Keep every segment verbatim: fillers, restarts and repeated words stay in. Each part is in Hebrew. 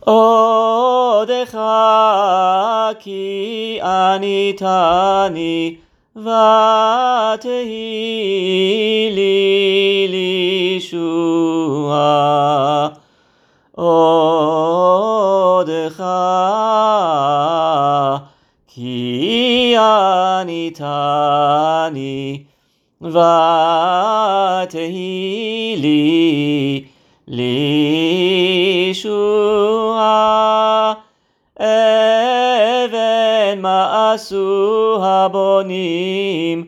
עודך כי עניתני ותהי לי לישועה. עודך כי עניתני ותהי לי לישועה. אבן מה עשו הבונים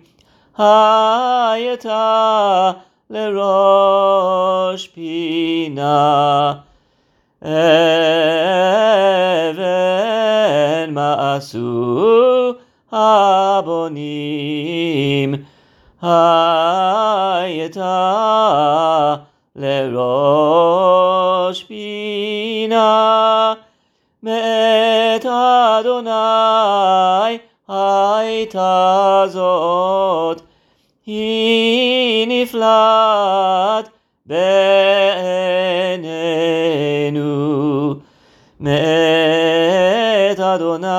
הייתה לראש פינה. אבן מה עשו הבונים הייתה לראש פינה. מאת אדוני הייתה זאת, היא נפלאת בעינינו. מאת אדוני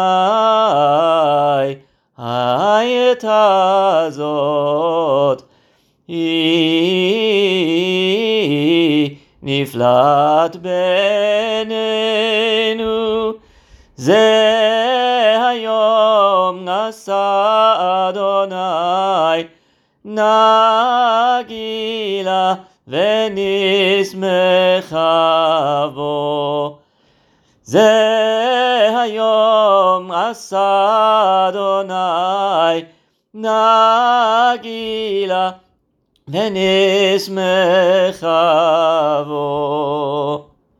הייתה זאת, היא נפלאת בעינינו. זה היום נשא אדוני נגילה ונשמחה בו. זה היום עשה אדוני נגילה ונשמחה בו.